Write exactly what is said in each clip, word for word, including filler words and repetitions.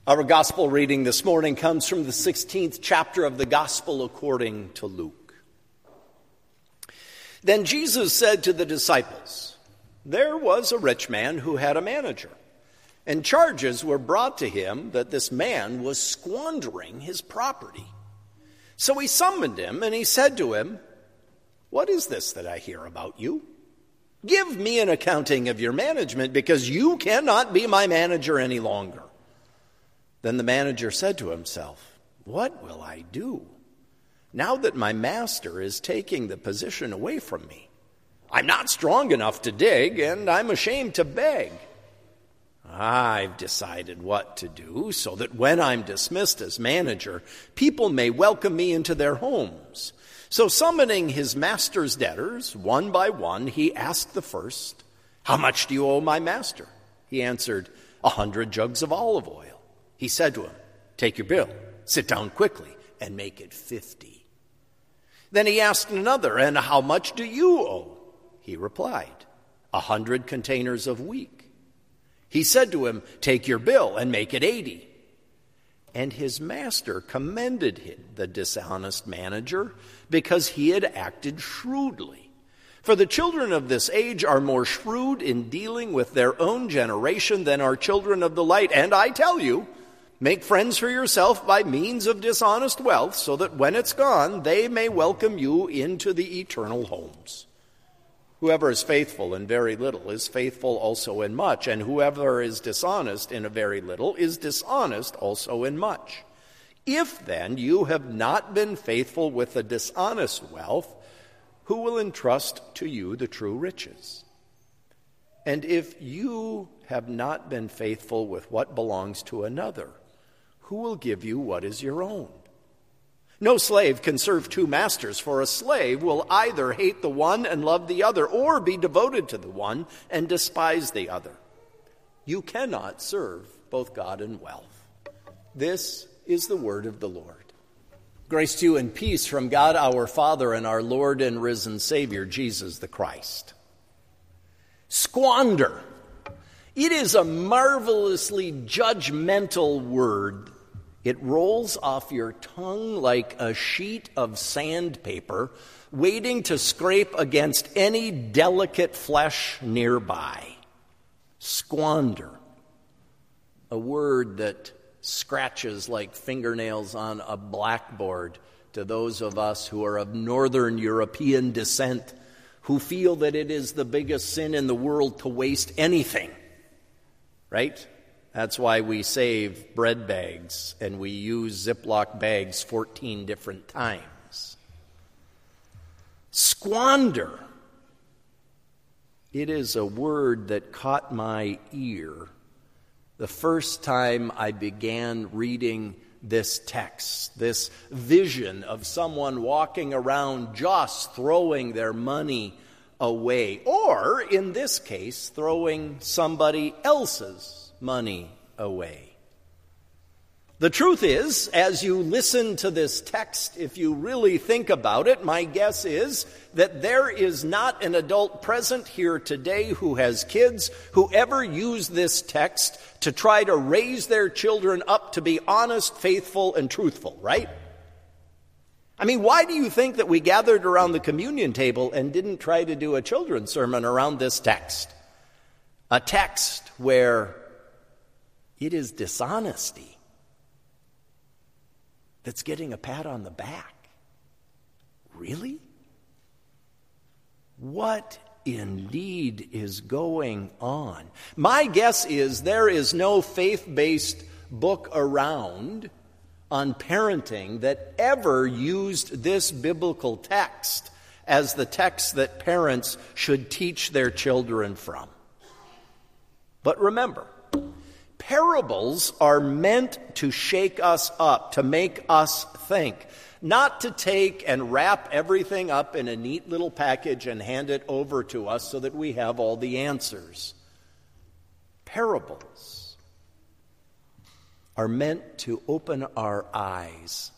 Our gospel reading this morning comes from the sixteenth chapter of the Gospel according to Luke. Then Jesus said to the disciples, "There was a rich man who had a manager, and charges were brought to him that this man was squandering his property. So he summoned him, and he said to him, 'What is this that I hear about you? Give me an accounting of your management, because you cannot be my manager any longer.' Then the manager said to himself, 'What will I do now that my master is taking the position away from me? I'm not strong enough to dig, and I'm ashamed to beg. I've decided what to do so that when I'm dismissed as manager, people may welcome me into their homes.' So summoning his master's debtors, one by one, he asked the first, 'How much do you owe my master?' He answered, 'A hundred jugs of olive oil.' He said to him, 'Take your bill, sit down quickly, and make it fifty.' Then he asked another, 'And how much do you owe?' He replied, 'A hundred containers of wheat.' He said to him, 'Take your bill and make it eighty.' And his master commended him, the dishonest manager, because he had acted shrewdly. For the children of this age are more shrewd in dealing with their own generation than are children of the light. And I tell you, make friends for yourself by means of dishonest wealth, so that when it's gone, they may welcome you into the eternal homes. Whoever is faithful in very little is faithful also in much, and whoever is dishonest in a very little is dishonest also in much. If then you have not been faithful with the dishonest wealth, who will entrust to you the true riches? And if you have not been faithful with what belongs to another, who will give you what is your own? No slave can serve two masters, for a slave will either hate the one and love the other, or be devoted to the one and despise the other. You cannot serve both God and wealth." This is the word of the Lord. Grace to you and peace from God our Father and our Lord and risen Savior, Jesus the Christ. Squander. It is a marvelously judgmental word. It rolls off your tongue like a sheet of sandpaper waiting to scrape against any delicate flesh nearby. Squander. A word that scratches like fingernails on a blackboard to those of us who are of Northern European descent, who feel that it is the biggest sin in the world to waste anything, right? That's why we save bread bags and we use Ziploc bags fourteen different times. Squander. It is a word that caught my ear the first time I began reading this text, this vision of someone walking around just throwing their money away, or in this case, throwing somebody else's money away. The truth is, as you listen to this text, if you really think about it, my guess is that there is not an adult present here today who has kids who ever use this text to try to raise their children up to be honest, faithful, and truthful, right? I mean, why do you think that we gathered around the communion table and didn't try to do a children's sermon around this text? A text where it is dishonesty that's getting a pat on the back. Really? What indeed is going on? My guess is there is no faith-based book around on parenting that ever used this biblical text as the text that parents should teach their children from. But remember, parables are meant to shake us up, to make us think, not to take and wrap everything up in a neat little package and hand it over to us so that we have all the answers. Parables are meant to open our eyes,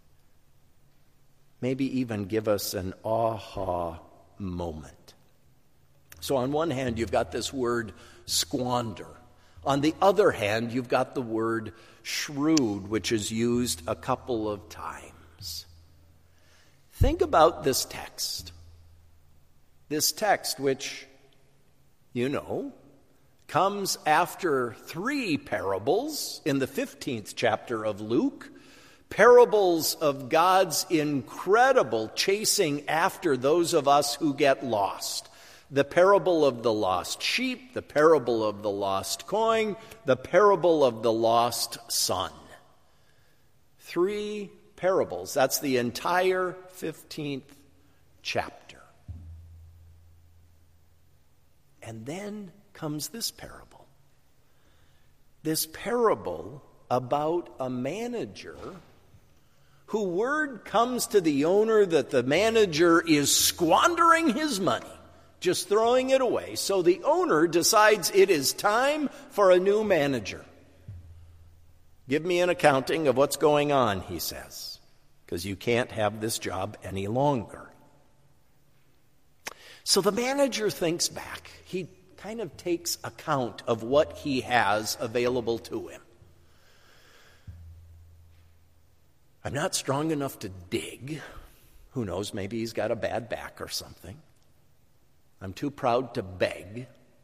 maybe even give us an aha moment. So on one hand, you've got this word squander. On the other hand, you've got the word shrewd, which is used a couple of times. Think about this text. This text, which, you know, comes after three parables in the fifteenth chapter of Luke, parables of God's incredible chasing after those of us who get lost. The parable of the lost sheep, the parable of the lost coin, the parable of the lost son. Three parables. That's the entire fifteenth chapter. And then comes this parable. This parable about a manager who word comes to the owner that the manager is squandering his money, just throwing it away. So the owner decides it is time for a new manager. Give me an accounting of what's going on, he says, because you can't have this job any longer. So the manager thinks back. He kind of takes account of what he has available to him. I'm not strong enough to dig. Who knows, maybe he's got a bad back or something. I'm too proud to beg.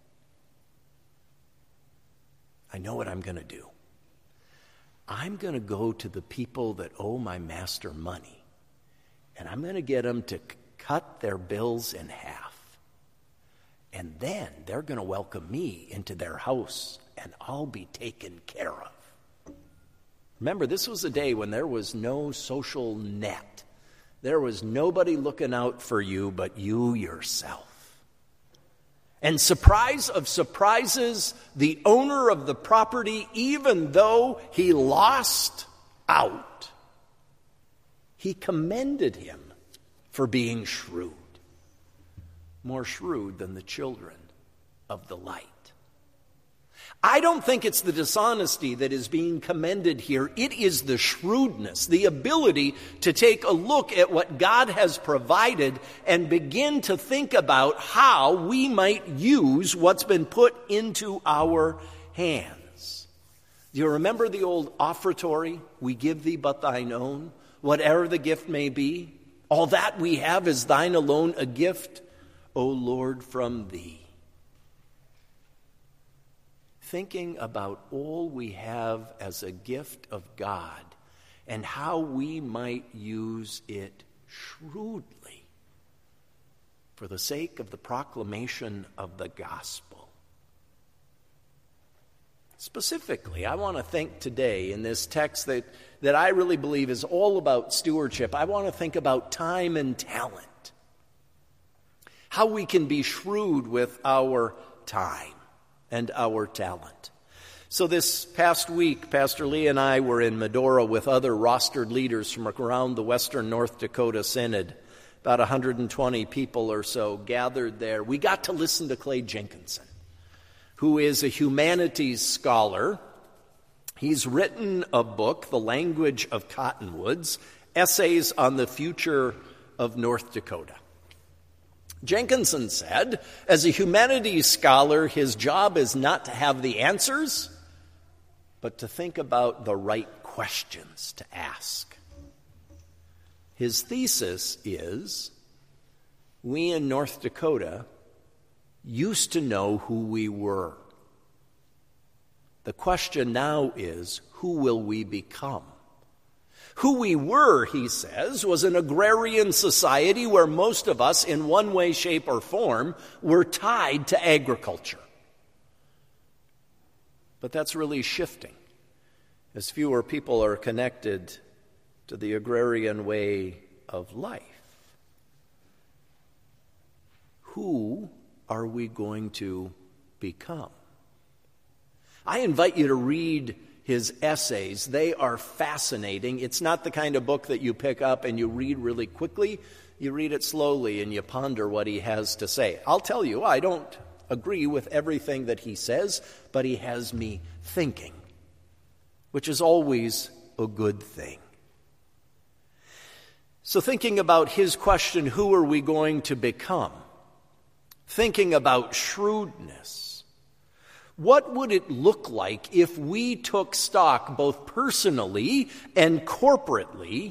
I know what I'm going to do. I'm going to go to the people that owe my master money, and I'm going to get them to c- cut their bills in half. And then they're going to welcome me into their house, and I'll be taken care of. Remember, this was a day when there was no social net. There was nobody looking out for you but you yourself. And surprise of surprises, the owner of the property, even though he lost out, he commended him for being shrewd. More shrewd than the children of the light. I don't think it's the dishonesty that is being commended here. It is the shrewdness, the ability to take a look at what God has provided and begin to think about how we might use what's been put into our hands. Do you remember the old offertory? We give thee but thine own, whatever the gift may be. All that we have is thine alone, a gift, O Lord, from thee. Thinking about all we have as a gift of God and how we might use it shrewdly for the sake of the proclamation of the gospel. Specifically, I want to think today in this text that, that I really believe is all about stewardship. I want to think about time and talent. How we can be shrewd with our time and our talent. So this past week, Pastor Lee and I were in Medora with other rostered leaders from around the Western North Dakota Synod. About one hundred twenty people or so gathered there. We got to listen to Clay Jenkinson, who is a humanities scholar. He's written a book, The Language of Cottonwoods, Essays on the Future of North Dakota. Jenkinson said, as a humanities scholar, his job is not to have the answers, but to think about the right questions to ask. His thesis is, we in North Dakota used to know who we were. The question now is, who will we become? Who we were, he says, was an agrarian society where most of us, in one way, shape, or form, were tied to agriculture. But that's really shifting, as fewer people are connected to the agrarian way of life. Who are we going to become? I invite you to read his essays. They are fascinating. It's not the kind of book that you pick up and you read really quickly. You read it slowly and you ponder what he has to say. I'll tell you, I don't agree with everything that he says, but he has me thinking, which is always a good thing. So thinking about his question, who are we going to become? Thinking about shrewdness. What would it look like if we took stock both personally and corporately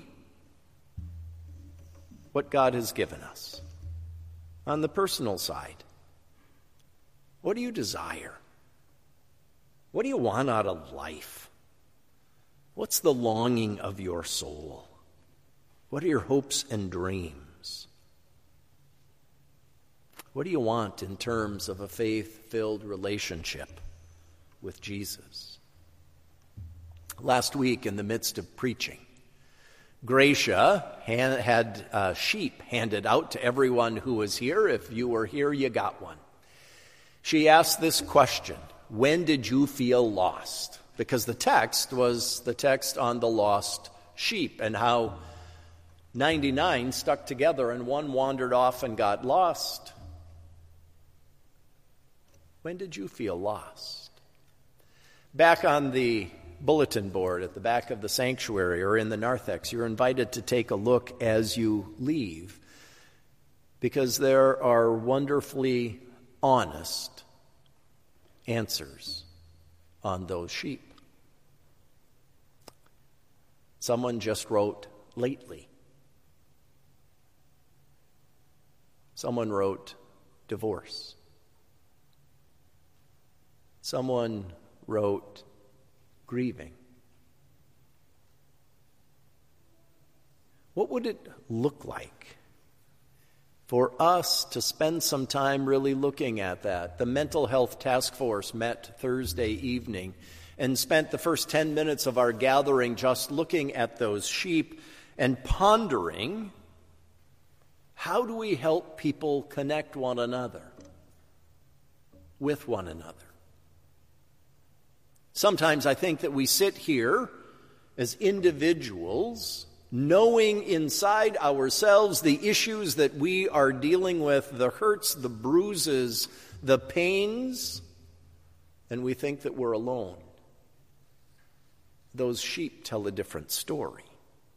what God has given us? On the personal side, what do you desire? What do you want out of life? What's the longing of your soul? What are your hopes and dreams? What do you want in terms of a faith-filled relationship with Jesus? Last week, in the midst of preaching, Gracia had uh, sheep handed out to everyone who was here. If you were here, you got one. She asked this question: when did you feel lost? Because the text was the text on the lost sheep and how ninety-nine stuck together and one wandered off and got lost. When did you feel lost? Back on the bulletin board at the back of the sanctuary or in the narthex, you're invited to take a look as you leave, because there are wonderfully honest answers on those sheep. Someone just wrote, lately. Someone wrote, divorce. Someone wrote, grieving. What would it look like for us to spend some time really looking at that? The Mental Health Task Force met Thursday evening and spent the first ten minutes of our gathering just looking at those sheep and pondering, how do we help people connect one another with one another? Sometimes I think that we sit here as individuals, knowing inside ourselves the issues that we are dealing with, the hurts, the bruises, the pains, and we think that we're alone. Those sheep tell a different story.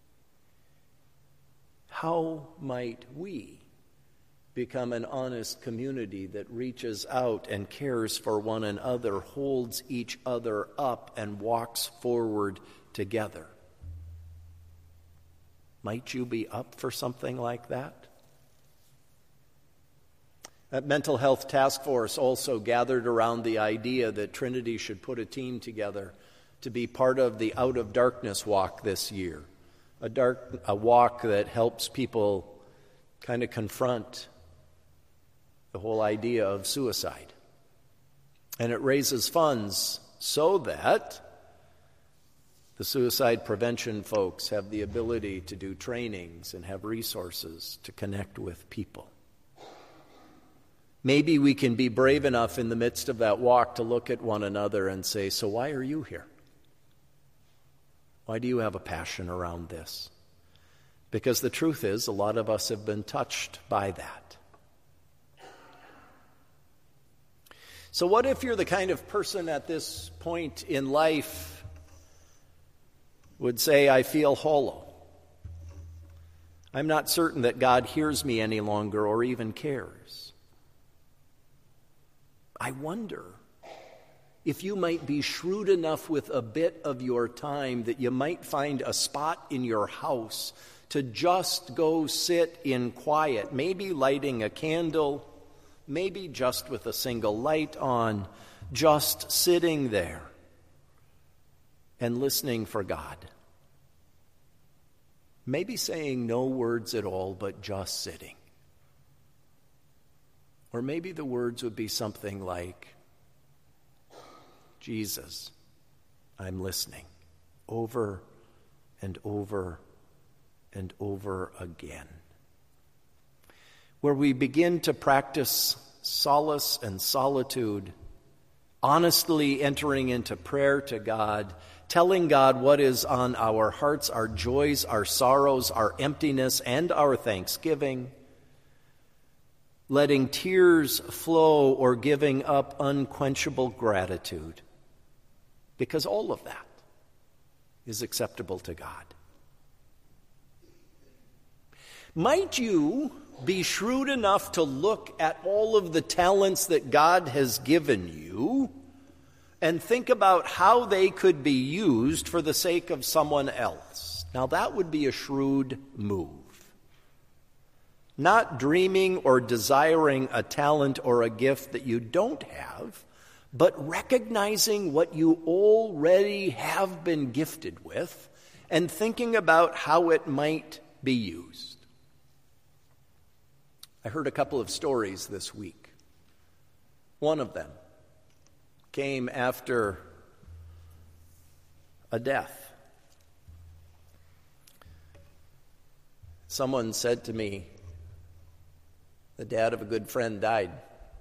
How might we become an honest community that reaches out and cares for one another, holds each other up, and walks forward together? Might you be up for something like that? That Mental Health Task Force also gathered around the idea that Trinity should put a team together to be part of the Out of Darkness walk this year, a dark a walk that helps people kind of confront the whole idea of suicide. And it raises funds so that the suicide prevention folks have the ability to do trainings and have resources to connect with people. Maybe we can be brave enough in the midst of that walk to look at one another and say, so why are you here? Why do you have a passion around this? Because the truth is, a lot of us have been touched by that. So what if you're the kind of person at this point in life would say, I feel hollow. I'm not certain that God hears me any longer or even cares. I wonder if you might be shrewd enough with a bit of your time that you might find a spot in your house to just go sit in quiet, maybe lighting a candle, maybe just with a single light on, just sitting there and listening for God. Maybe saying no words at all, but just sitting. Or maybe the words would be something like, Jesus, I'm listening, over and over and over again. Where we begin to practice solace and solitude, honestly entering into prayer to God, telling God what is on our hearts, our joys, our sorrows, our emptiness, and our thanksgiving, letting tears flow or giving up unquenchable gratitude, because all of that is acceptable to God. Might you be shrewd enough to look at all of the talents that God has given you and think about how they could be used for the sake of someone else. Now, that would be a shrewd move. Not dreaming or desiring a talent or a gift that you don't have, but recognizing what you already have been gifted with and thinking about how it might be used. I heard a couple of stories this week. One of them came after a death. Someone said to me, the dad of a good friend died.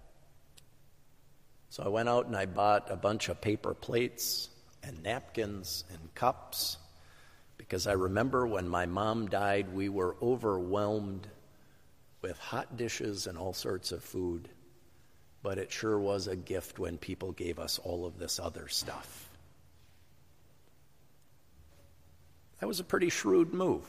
So I went out and I bought a bunch of paper plates and napkins and cups because I remember when my mom died, we were overwhelmed with hot dishes and all sorts of food. But it sure was a gift when people gave us all of this other stuff. That was a pretty shrewd move.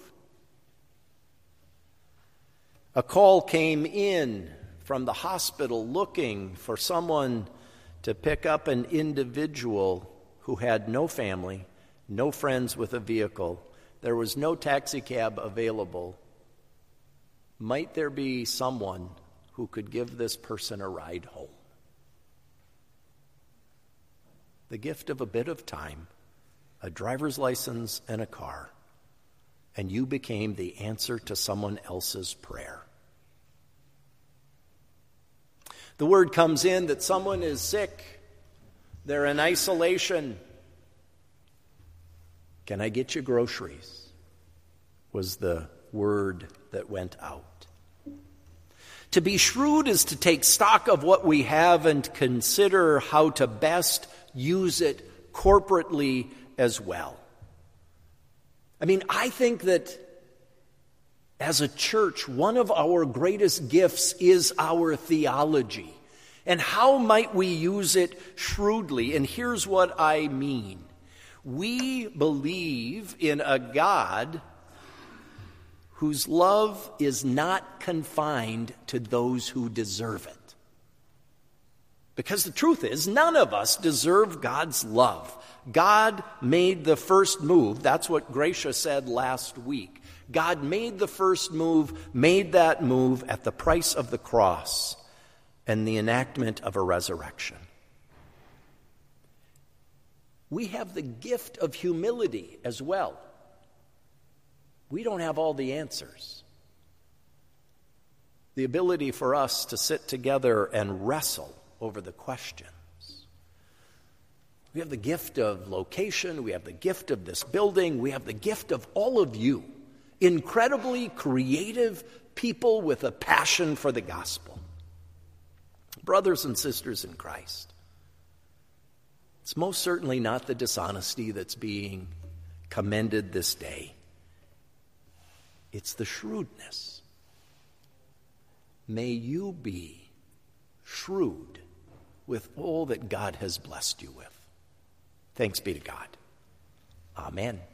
A call came in from the hospital looking for someone to pick up an individual who had no family, no friends with a vehicle. There was no taxi cab available. Might there be someone who could give this person a ride home? The gift of a bit of time, a driver's license, and a car, and you became the answer to someone else's prayer. The word comes in that someone is sick, they're in isolation. Can I get you groceries? Was the word that went out. To be shrewd is to take stock of what we have and consider how to best use it corporately as well. I mean, I think that as a church, one of our greatest gifts is our theology. And how might we use it shrewdly? And here's what I mean. We believe in a God whose love is not confined to those who deserve it. Because the truth is, none of us deserve God's love. God made the first move. That's what Gracia said last week. God made the first move, made that move at the price of the cross and the enactment of a resurrection. We have the gift of humility as well. We don't have all the answers. The ability for us to sit together and wrestle over the questions. We have the gift of location. We have the gift of this building. We have the gift of all of you. Incredibly creative people with a passion for the gospel. Brothers and sisters in Christ, it's most certainly not the dishonesty that's being commended this day. It's the shrewdness. May you be shrewd with all that God has blessed you with. Thanks be to God. Amen.